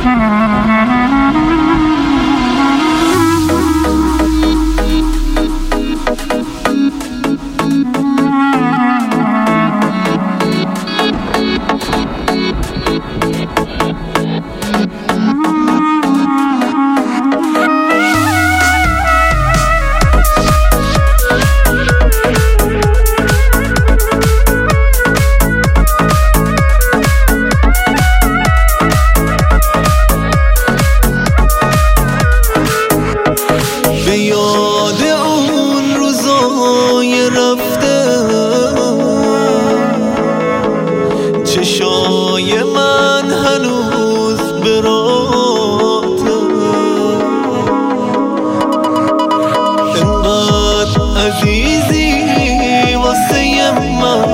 به یاد اون روزای رفته چشای من هنوز براته، انقدر عزیزی واسه من،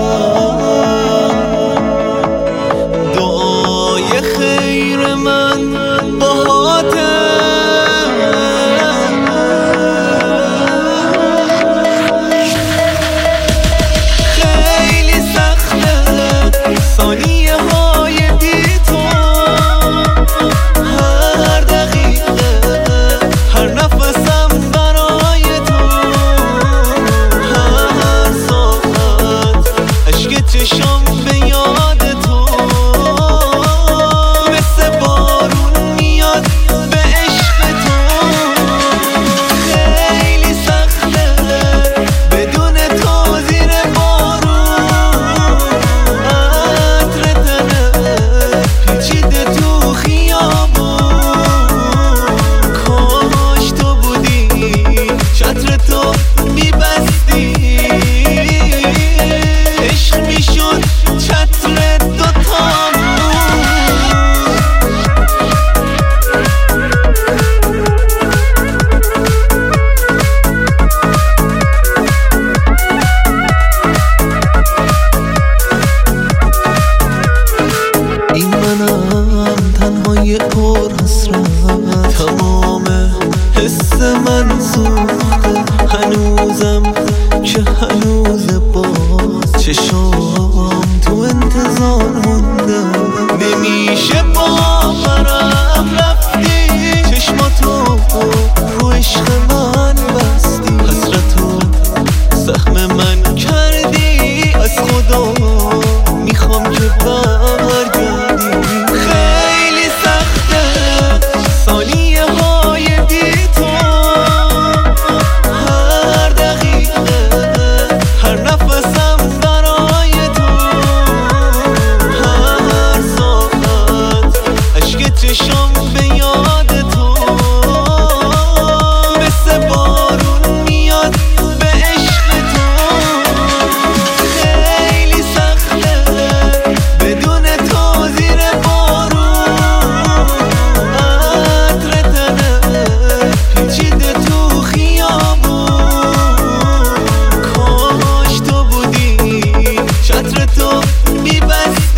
دعای خیر من باهاته. ثانیه های بی تو، هر دقیقه هر نفسم برای تو، هر ساعت اشک چشم به یاد تو، مثل بارون میاد به عشق تو. خیلی سخته بدون تو زیر تنهای پر حسرت، تمام حس من سوخته هنوزم که هنوز باز چشام تو انتظار مونده. نمیشه باورم رفتی، چشماتو رو عشق من بستی، حسرتو زخم من کردی، از خدا میخوام که برگردی. خیلی سخته ثانیه های بی تو، هر دقیقه هر نفسم برای تو، هر ساعت اشک چشم به یاد تو، مثل بارون میاد به عشق تو. خیلی سخته بدون تو زیر بارون، عطر تنه پیچیده تو خیابون، کاش تو بودی چتر تو میبستی.